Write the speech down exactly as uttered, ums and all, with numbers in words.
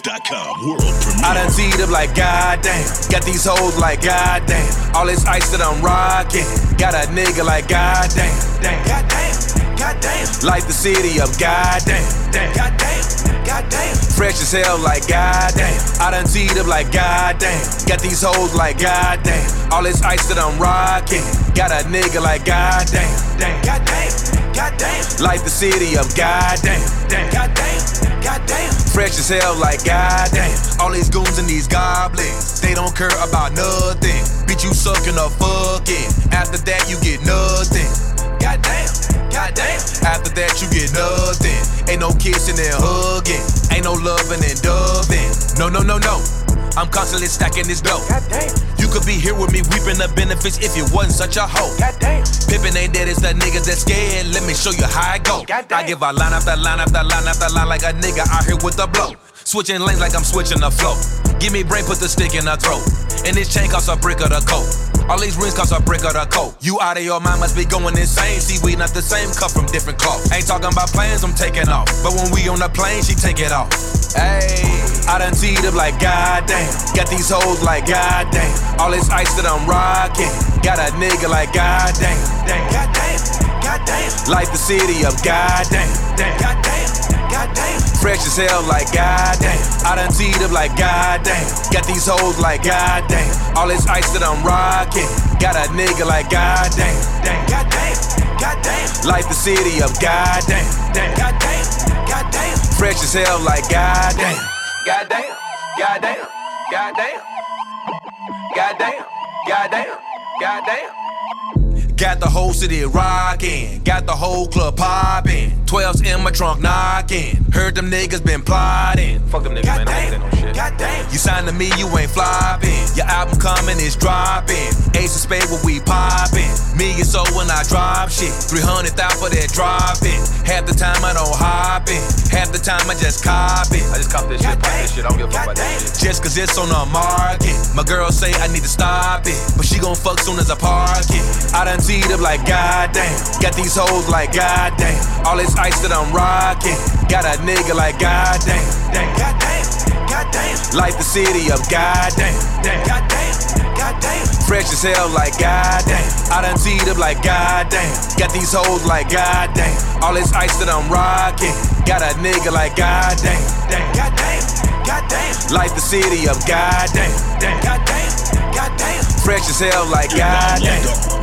dot com world premiere. I done teed up like goddamn. Got these hoes like goddamn. All this ice that I'm rocking. Got a nigga like goddamn. Goddamn, goddamn. Like the city of goddamn. Goddamn, goddamn. Fresh as hell like goddamn. I done teed up like goddamn. Got these hoes like goddamn. All this ice that I'm rocking. Got a nigga like goddamn. Goddamn, goddamn. Like the city of goddamn. Goddamn, goddamn. Fresh as hell like goddamn. All these goons and these goblins, they don't care about nothing. Bitch, you sucking or fucking. After that, you get nothing. Goddamn, goddamn. After that, you get nothing. Ain't no kissing and hugging. Ain't no loving and doving. No, no, no, no. I'm constantly stacking this dough. Goddamn. You could be here with me reaping the benefits if you wasn't such a hoe. Goddamn. Pippin' ain't dead, it's the niggas that scared. Let me show you how I go. Goddamn. I give a line after line after line after line like a nigga out here with a blow. Switching lanes like I'm switching the flow. Give me brain, put the stick in her throat. And this chain costs a brick of the coat. All these rings cost a brick of the coat. You out of your mind must be going insane. See, we not the same, cut from different cloth. Ain't talking about planes, I'm taking off. But when we on the plane, she take it off. Ayy, I done teed up like goddamn. Got these hoes like goddamn. All this ice that I'm rocking. Got a nigga like goddamn. Goddamn, goddamn. Like the city of goddamn. Goddamn, goddamn. Fresh as hell like goddamn. I done teed up like goddamn. Got these hoes like goddamn. All this ice that I'm rocking. Got a nigga like goddamn. Goddamn, goddamn. Like the city of goddamn. Goddamn, goddamn. Fresh as hell like goddamn. Goddamn, goddamn, goddamn. Goddamn, goddamn, goddamn. Got the whole city rockin', got the whole club poppin'. Twelves in my trunk knockin'. Heard them niggas been plotting. Fuck them niggas, God man. Damn, no shit. Goddamn. You signed to me, you ain't flopping. Your album coming, it's dropping. Ace of Spade, what we poppin'. Me and so when I drop shit. three hundred thousand for that drop it. Half the time I don't hop it. Half the time I just cop it. I just cop this shit, pop this shit. I don't give a fuck about that shit. Just cause it's on the market. My girl say I need to stop it. But she gon' fuck soon as I park it. I done teed up like goddamn. Got these hoes like goddamn. All this ice that I'm rocking. Got a nigga like goddamn. Goddamn, goddamn. Like the city of goddamn. Goddamn, goddamn. Fresh as hell like goddamn. I done teed up like goddamn. Got these hoes like goddamn. All this ice that I'm rocking. Got a nigga like goddamn. Goddamn, goddamn. Like the city of goddamn. Goddamn, goddamn. Fresh as hell like goddamn.